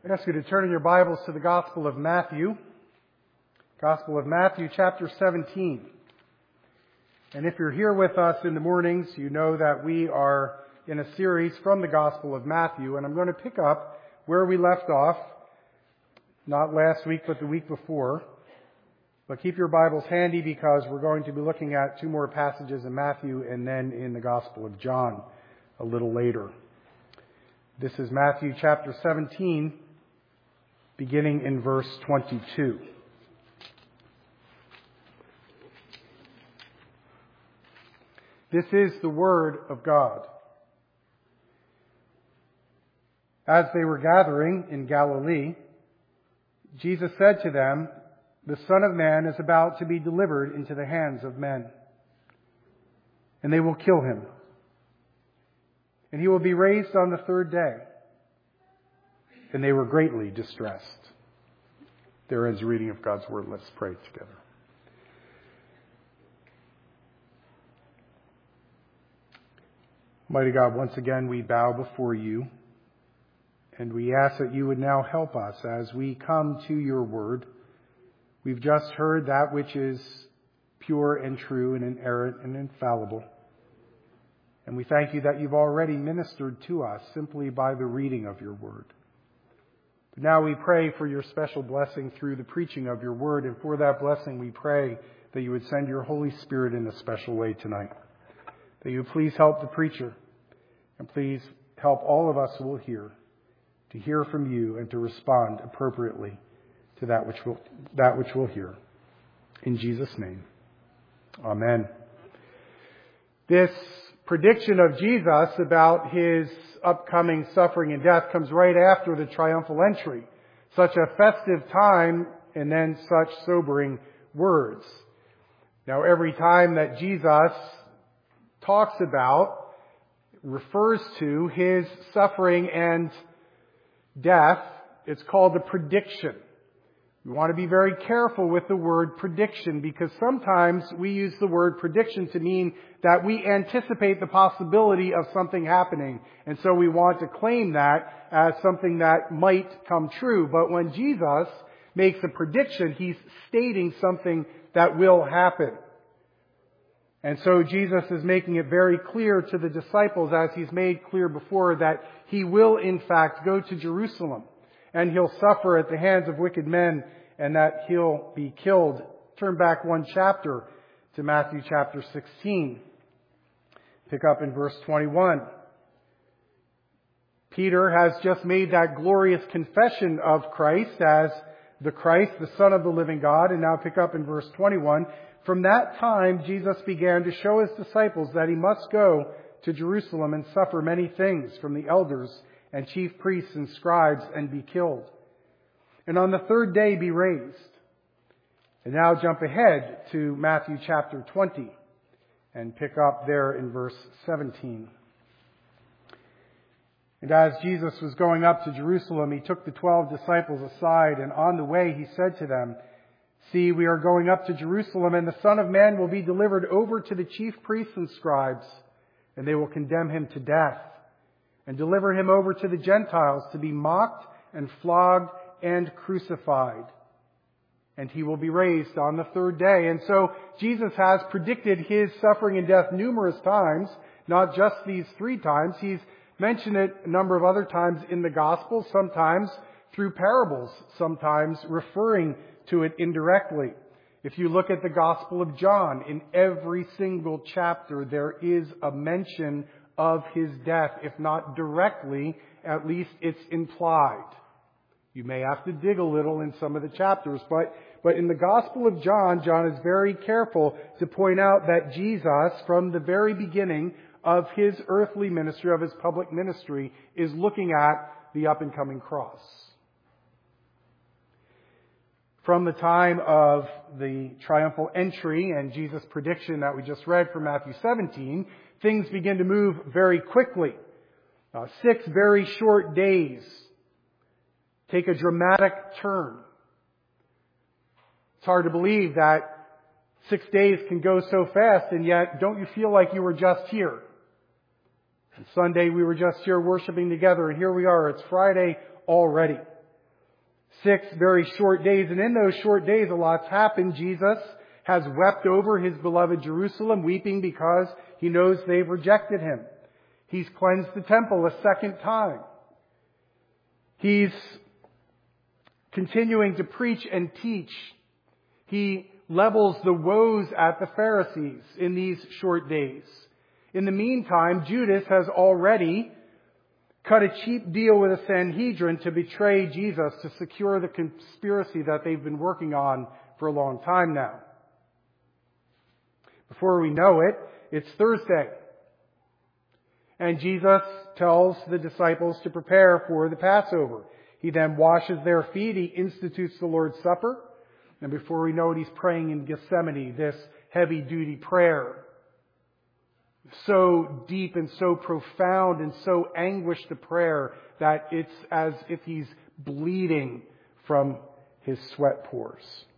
I ask you to turn in your Bibles to the Gospel of Matthew. Gospel of Matthew, chapter 17. And if you're here with us in the mornings, you know that we are in a series from the Gospel of Matthew. And I'm going to pick up where we left off, not last week, but the week before. But keep your Bibles handy because we're going to be looking at two more passages in Matthew and then in the Gospel of John a little later. This is Matthew chapter 17, beginning in verse 22. This is the word of God. As they were gathering in Galilee, Jesus said to them, "The Son of Man is about to be delivered into the hands of men, and they will kill him. And he will be raised on the third day." And they were greatly distressed. There ends the reading of God's Word. Let's pray together. Mighty God, once again we bow before you, and we ask that you would now help us as we come to your Word. We've just heard that which is pure and true and inerrant and infallible. And we thank you that you've already ministered to us simply by the reading of your Word. But now we pray for your special blessing through the preaching of your Word, and for that blessing we pray that you would send your Holy Spirit in a special way tonight. That you would please help the preacher, and please help all of us who will hear to hear from you and to respond appropriately to that which we'll hear. In Jesus' name, amen. This prediction of Jesus about his upcoming suffering and death comes right after the triumphal entry. Such a festive time and then such sobering words. Now, every time that Jesus talks about, refers to his suffering and death, it's called a prediction. We want to be very careful with the word prediction because sometimes we use the word prediction to mean that we anticipate the possibility of something happening. And so we want to claim that as something that might come true. But when Jesus makes a prediction, he's stating something that will happen. And so Jesus is making it very clear to the disciples, as he's made clear before, that he will in fact go to Jerusalem. And he'll suffer at the hands of wicked men, and that he'll be killed. Turn back one chapter to Matthew chapter 16. Pick up in verse 21. Peter has just made that glorious confession of Christ as the Christ, the Son of the living God. And now pick up in verse 21. From that time, Jesus began to show his disciples that he must go to Jerusalem and suffer many things from the elders and chief priests and scribes and be killed, and on the third day be raised. And now jump ahead to Matthew chapter 20 and pick up there in verse 17. And as Jesus was going up to Jerusalem, he took the 12 disciples aside, and on the way he said to them, "See, we are going up to Jerusalem, and the Son of Man will be delivered over to the chief priests and scribes, and they will condemn him to death, and deliver him over to the Gentiles to be mocked and flogged and crucified. And he will be raised on the third day." And so Jesus has predicted his suffering and death numerous times, not just these 3 times. He's mentioned it a number of other times in the Gospels, sometimes through parables, sometimes referring to it indirectly. If you look at the Gospel of John, in every single chapter there is a mention of his death. If not directly, at least it's implied. You may have to dig a little in some of the chapters, but in the Gospel of John, John is very careful to point out that Jesus, from the very beginning of his earthly ministry, of his public ministry, is looking at the up and coming cross. From the time of the triumphal entry and Jesus' prediction that we just read from Matthew 17, things begin to move very quickly. 6 very short days take a dramatic turn. It's hard to believe that 6 days can go so fast, and yet don't you feel like you were just here? On Sunday we were just here worshiping together, and here we are. It's Friday already. 6 very short days. And in those short days, a lot's happened. Jesus has wept over his beloved Jerusalem, weeping because he knows they've rejected him. He's cleansed the temple a second time. He's continuing to preach and teach. He levels the woes at the Pharisees in these short days. In the meantime, Judas has already cut a cheap deal with the Sanhedrin to betray Jesus to secure the conspiracy that they've been working on for a long time now. Before we know it, it's Thursday. And Jesus tells the disciples to prepare for the Passover. He then washes their feet. He institutes the Lord's Supper. And before we know it, he's praying in Gethsemane, this heavy-duty prayer. So deep and so profound and so anguished a prayer that it's as if he's bleeding from his sweat pores.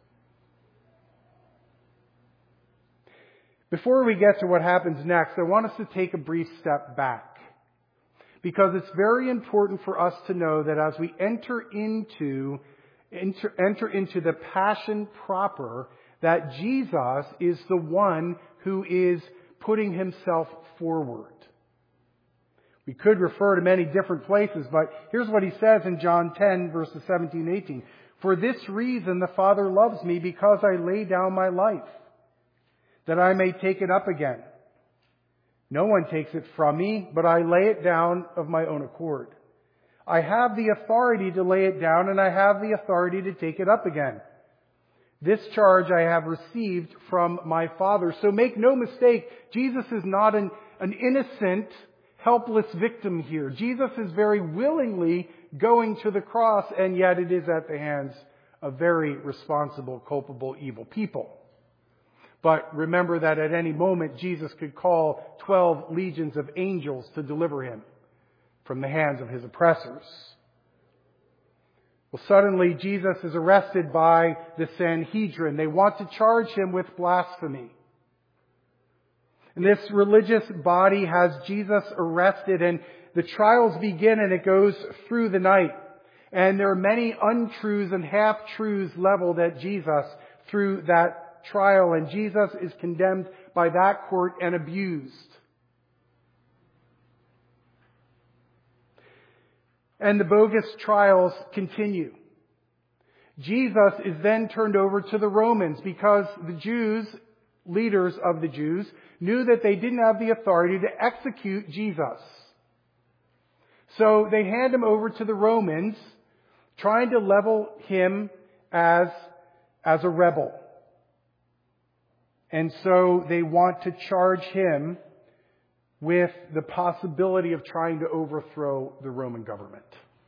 Before we get to what happens next, I want us to take a brief step back. Because it's very important for us to know that as we enter into the passion proper, that Jesus is the one who is putting himself forward. We could refer to many different places, but here's what he says in John 10, verses 17 and 18. For this reason the Father loves me, because I lay down my life, that I may take it up again. No one takes it from me, but I lay it down of my own accord. I have the authority to lay it down, and I have the authority to take it up again. This charge I have received from my Father. So make no mistake, Jesus is not an innocent, helpless victim here. Jesus is very willingly going to the cross, and yet it is at the hands of very responsible, culpable, evil people. But remember that at any moment, Jesus could call 12 legions of angels to deliver him from the hands of his oppressors. Well, suddenly Jesus is arrested by the Sanhedrin. They want to charge him with blasphemy. And this religious body has Jesus arrested, and the trials begin, and it goes through the night. And there are many untruths and half-truths leveled at Jesus through that trial, and Jesus is condemned by that court and abused. And the bogus trials continue. Jesus is then turned over to the Romans because the Jews, leaders of the Jews, knew that they didn't have the authority to execute Jesus. So they hand him over to the Romans, trying to level him as a rebel. And so they want to charge him with the possibility of trying to overthrow the Roman government.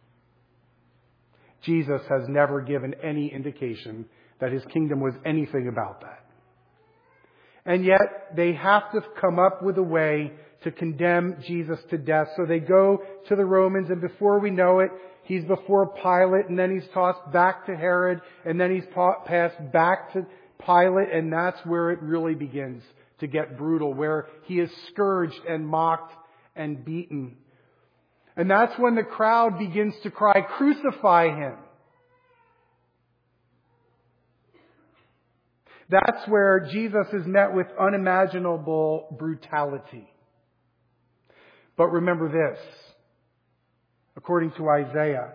Jesus has never given any indication that his kingdom was anything about that. And yet they have to come up with a way to condemn Jesus to death. So they go to the Romans, and before we know it, he's before Pilate, and then he's tossed back to Herod, and then he's passed back to Pilate, and that's where it really begins to get brutal, where he is scourged and mocked and beaten. And that's when the crowd begins to cry, "Crucify him." That's where Jesus is met with unimaginable brutality. But remember this, according to Isaiah,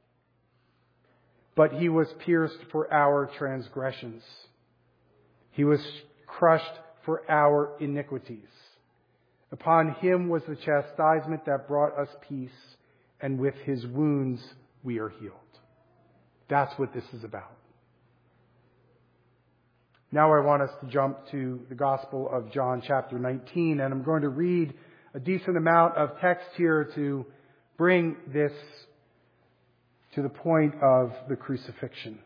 but he was pierced for our transgressions. He was crushed for our iniquities. Upon him was the chastisement that brought us peace, and with his wounds we are healed. That's what this is about. Now I want us to jump to the Gospel of John chapter 19, and I'm going to read a decent amount of text here to bring this to the point of the crucifixion.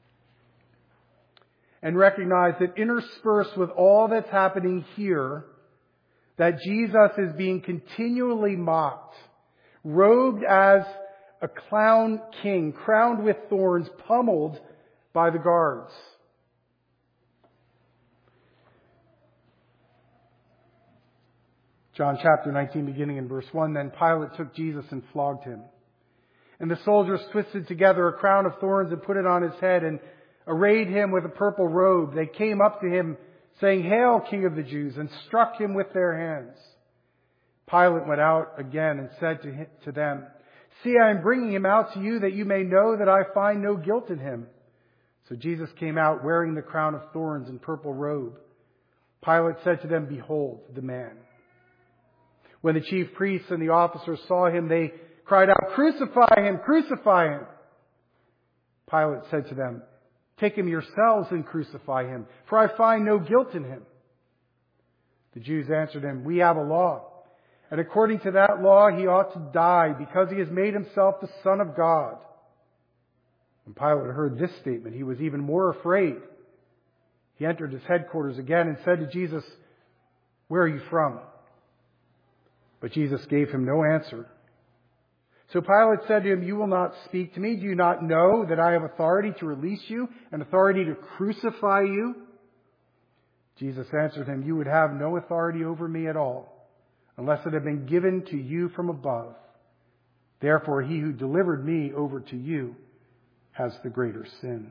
And recognize that interspersed with all that's happening here, that Jesus is being continually mocked, robed as a clown king, crowned with thorns, pummeled by the guards. John chapter 19, beginning in verse 1, Then Pilate took Jesus and flogged him. And the soldiers twisted together a crown of thorns and put it on his head and arrayed him with a purple robe. They came up to him saying, "Hail, King of the Jews," and struck him with their hands. Pilate went out again and said to them, "See, I am bringing him out to you that you may know that I find no guilt in him." So Jesus came out wearing the crown of thorns and purple robe. Pilate said to them, "Behold the man." When the chief priests and the officers saw him, they cried out, "Crucify him! Crucify him!" Pilate said to them, "Take him yourselves and crucify him, for I find no guilt in him." The Jews answered him, "We have a law, and according to that law he ought to die because he has made himself the Son of God." When Pilate heard this statement, he was even more afraid. He entered his headquarters again and said to Jesus, "Where are you from?" But Jesus gave him no answer. So Pilate said to him, "You will not speak to me? Do you not know that I have authority to release you and authority to crucify you?" Jesus answered him, "You would have no authority over me at all, unless it had been given to you from above. Therefore, he who delivered me over to you has the greater sin."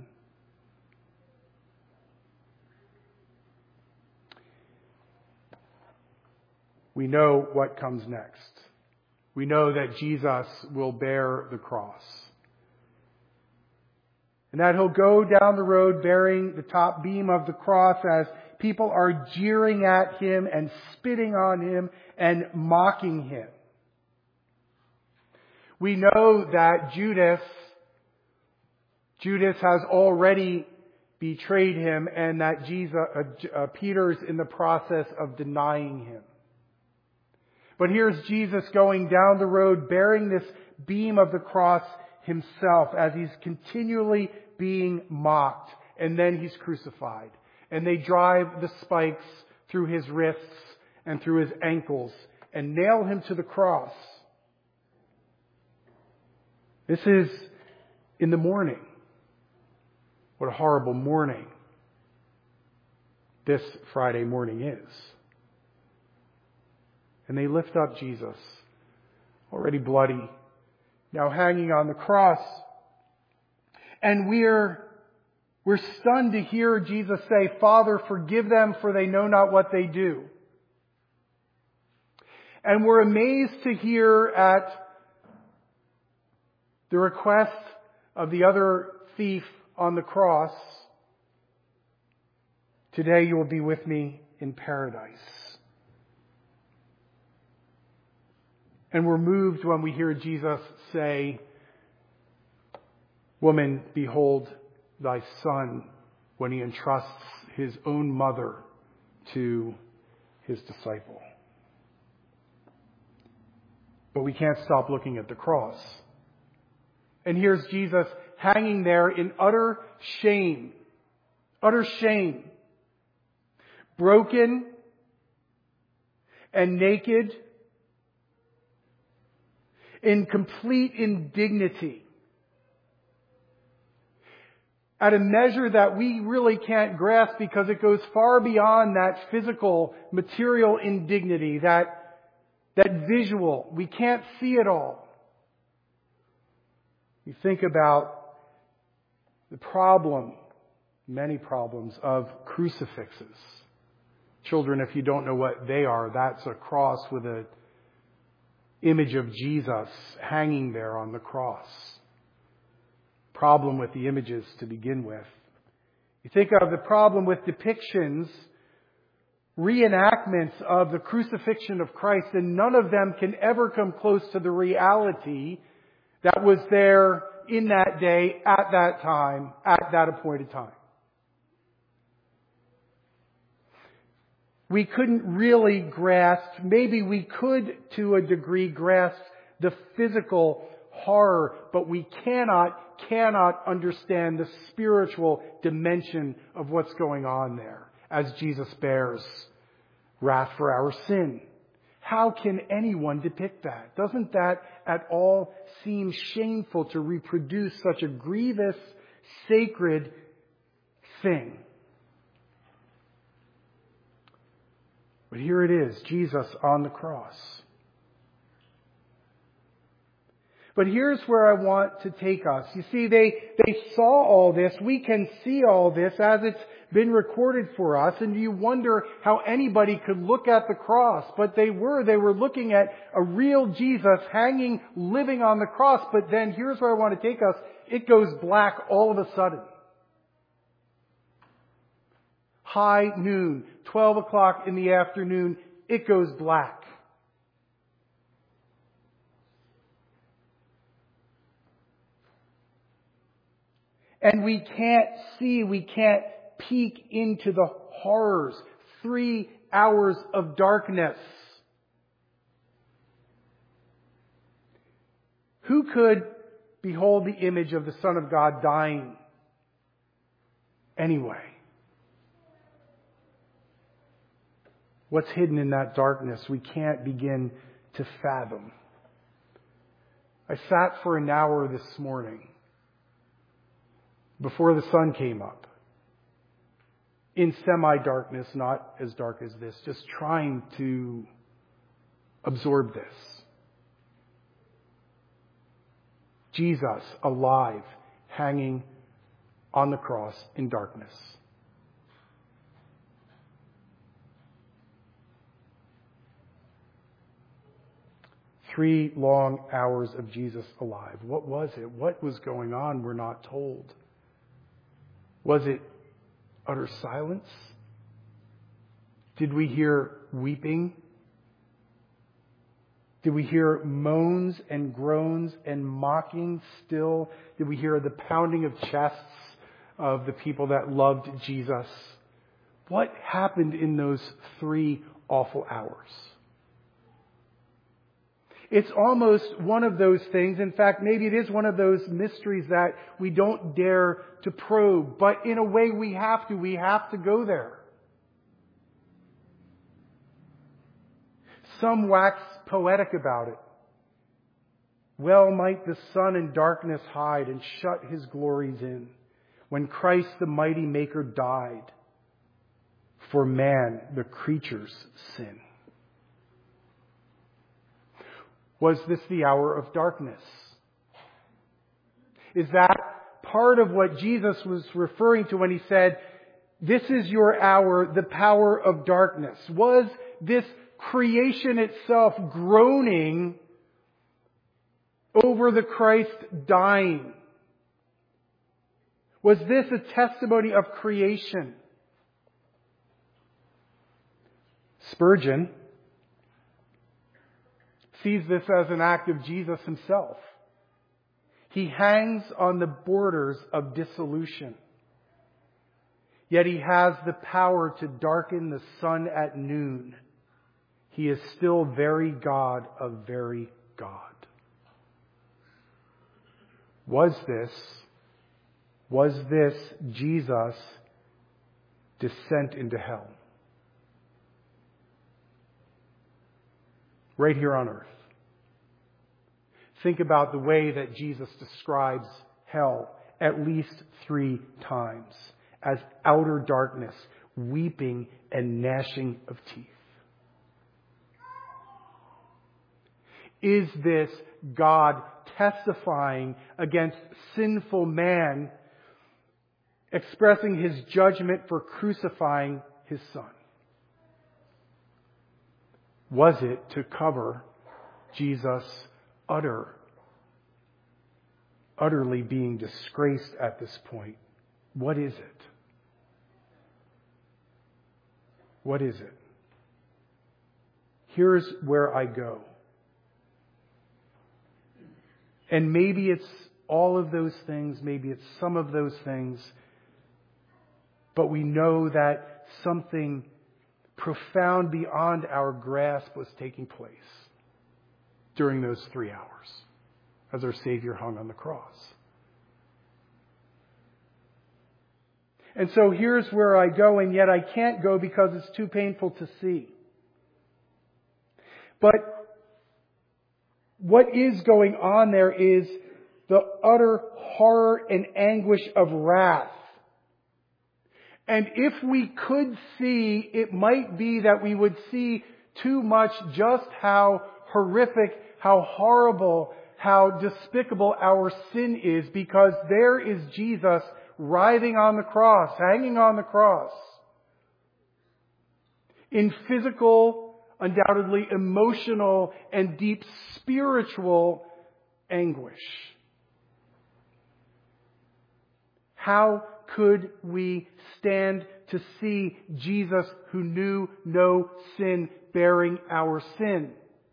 We know what comes next. We know that Jesus will bear the cross. And that he'll go down the road bearing the top beam of the cross as people are jeering at him and spitting on him and mocking him. We know that Judas has already betrayed him and that Peter's in the process of denying him. But here's Jesus going down the road bearing this beam of the cross himself as he's continually being mocked. And then he's crucified. And they drive the spikes through his wrists and through his ankles and nail him to the cross. This is in the morning. What a horrible morning this Friday morning is. And they lift up Jesus, already bloody, now hanging on the cross. And we're stunned to hear Jesus say, "Father, forgive them, for they know not what they do." And we're amazed to hear at the request of the other thief on the cross, "Today you will be with me in paradise." And we're moved when we hear Jesus say, "Woman, behold thy son," when he entrusts his own mother to his disciple. But we can't stop looking at the cross. And here's Jesus hanging there in utter shame, broken and naked, in complete indignity, at a measure that we really can't grasp because it goes far beyond that physical, material indignity, that visual. We can't see it all. You think about the many problems of crucifixes. Children, if you don't know what they are, that's a cross with an image of Jesus hanging there on the cross. Problem with the images to begin with. You think of the problem with depictions, reenactments of the crucifixion of Christ, and none of them can ever come close to the reality that was there in that day, at that time, at that appointed time. We couldn't really grasp, maybe we could to a degree grasp the physical horror, but we cannot understand the spiritual dimension of what's going on there as Jesus bears wrath for our sin. How can anyone depict that? Doesn't that at all seem shameful to reproduce such a grievous, sacred thing? But here it is, Jesus on the cross. But here's where I want to take us. You see, they saw all this. We can see all this as it's been recorded for us. And you wonder how anybody could look at the cross. But they were looking at a real Jesus hanging, living on the cross. But then here's where I want to take us. It goes black all of a sudden. High noon, 12 o'clock in the afternoon, it goes black. And we can't peek into the horrors. 3 hours of darkness. Who could behold the image of the Son of God dying anyway? What's hidden in that darkness we can't begin to fathom. I sat for an hour this morning before the sun came up, in semi-darkness, not as dark as this, just trying to absorb this. Jesus alive, hanging on the cross in darkness. Three long hours of Jesus alive. What was it? What was going on? We're not told. Was it utter silence? Did we hear weeping? Did we hear moans and groans and mocking still? Did we hear the pounding of chests of the people that loved Jesus? What happened in those 3 awful hours? It's almost one of those things. In fact, maybe it is one of those mysteries that we don't dare to probe. But in a way we have to. We have to go there. Some wax poetic about it. Well might the sun in darkness hide and shut his glories in, when Christ the mighty Maker died for man, the creature's sin. Was this the hour of darkness? Is that part of what Jesus was referring to when he said, this is your hour, the power of darkness? Was this creation itself groaning over the Christ dying? Was this a testimony of creation? Spurgeon sees this as an act of Jesus himself. He hangs on the borders of dissolution. Yet he has the power to darken the sun at noon. He is still very God of very God. Was this Jesus' descent into hell? Right here on earth. Think about the way that Jesus describes hell at least 3 times as outer darkness, weeping and gnashing of teeth. Is this God testifying against sinful man, expressing his judgment for crucifying his Son? Was it to cover Jesus' utterly being disgraced at this point? What is it? What is it? Here's where I go. And maybe it's all of those things, maybe it's some of those things, but we know that something profound beyond our grasp was taking place during those 3 hours as our Savior hung on the cross. And so here's where I go, and yet I can't go because it's too painful to see. But what is going on there is the utter horror and anguish of wrath. And if we could see, it might be that we would see too much just how horrific, how horrible, how despicable our sin is, because there is Jesus writhing on the cross, hanging on the cross, in physical, undoubtedly emotional, and deep spiritual anguish. How could we stand to see Jesus, who knew no sin, bearing our sin?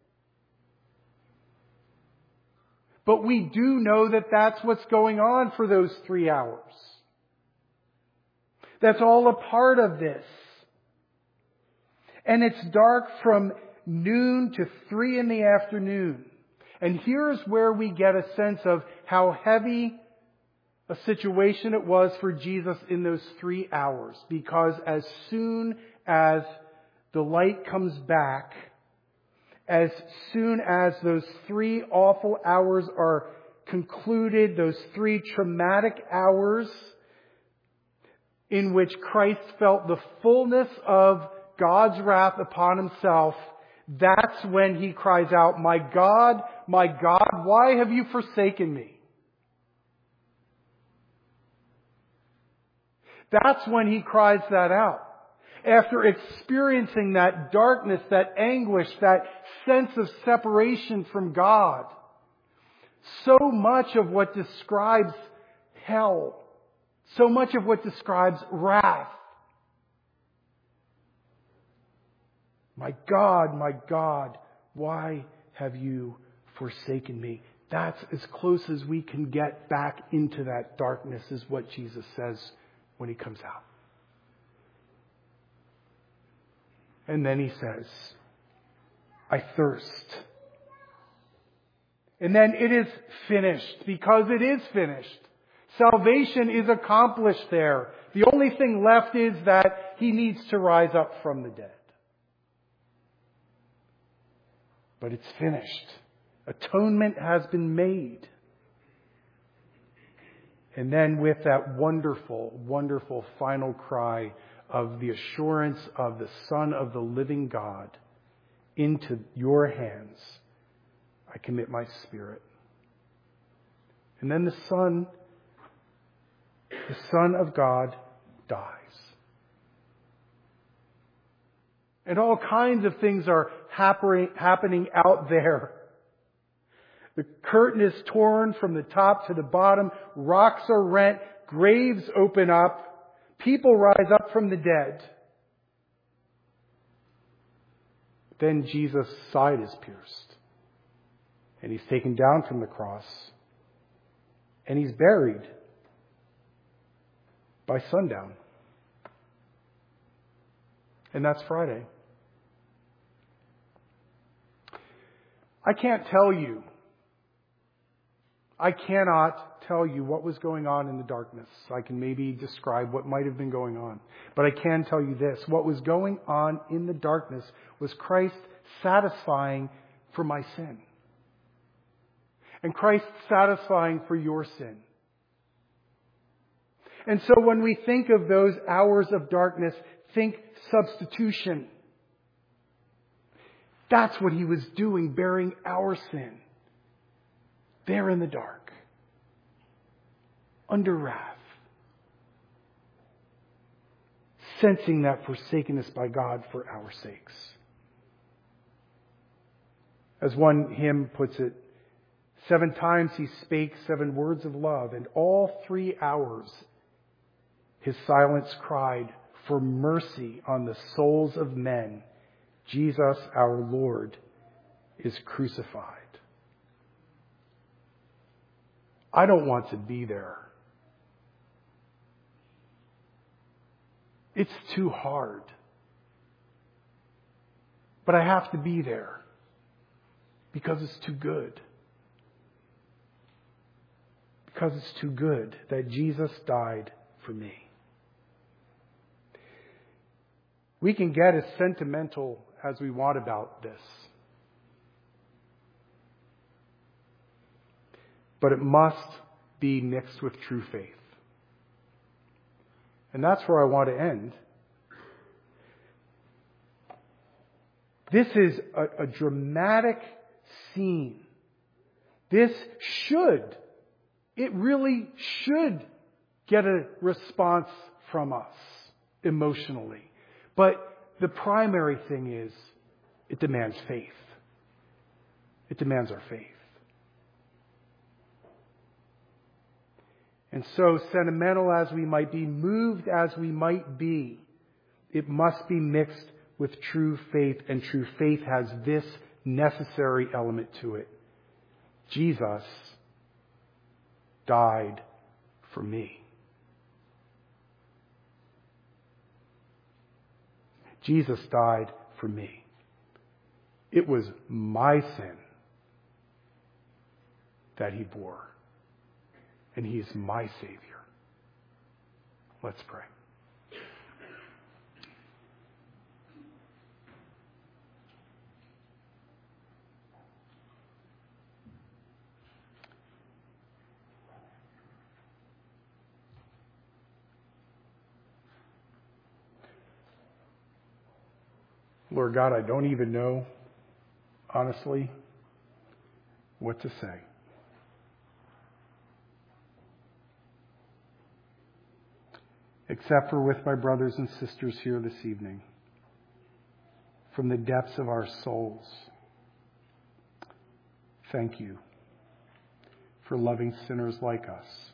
But we do know that that's what's going on for those 3 hours. That's all a part of this. And it's dark from noon to 3 in the afternoon. And here's where we get a sense of how heavy a situation it was for Jesus in those 3 hours. Because as soon as the light comes back, as soon as those 3 awful hours are concluded, those 3 traumatic hours in which Christ felt the fullness of God's wrath upon himself, that's when he cries out, my God, why have you forsaken me?" That's when he cries that out. After experiencing that darkness, that anguish, that sense of separation from God. So much of what describes hell, so much of what describes wrath. My God, why have you forsaken me?" That's as close as we can get back into that darkness, is what Jesus says when he comes out. And then he says, "I thirst." And then it is finished, because it is finished. Salvation is accomplished there. The only thing left is that he needs to rise up from the dead. But it's finished. Atonement has been made. And then with that wonderful, wonderful final cry of the assurance of the Son of the living God, "Into your hands I commit my spirit." And then the Son of God dies. And all kinds of things are happening out there. The curtain is torn from the top to the bottom. Rocks are rent. Graves open up. People rise up from the dead. Then Jesus' side is pierced. And he's taken down from the cross. And he's buried by sundown. And that's Friday. I cannot tell you what was going on in the darkness. I can maybe describe what might have been going on. But I can tell you this. What was going on in the darkness was Christ satisfying for my sin. And Christ satisfying for your sin. And so when we think of those hours of darkness, think substitution. That's what he was doing, bearing our sin. There in the dark. Under wrath. Sensing that forsakenness by God for our sakes. As one hymn puts it, 7 times he spake 7 words of love, and all 3 hours his silence cried, "For mercy on the souls of men, Jesus our Lord is crucified." I don't want to be there. It's too hard. But I have to be there because it's too good. Because it's too good that Jesus died for me. We can get as sentimental as we want about this. But it must be mixed with true faith. And that's where I want to end. This is a dramatic scene. This it really should get a response from us emotionally. But the primary thing is it demands faith. It demands our faith. And so, sentimental as we might be, moved as we might be, it must be mixed with true faith, and true faith has this necessary element to it. Jesus died for me. Jesus died for me. It was my sin that he bore. And he is my Savior. Let's pray. Lord God, I don't even know, honestly, what to say. Except for with my brothers and sisters here this evening, from the depths of our souls, thank you for loving sinners like us.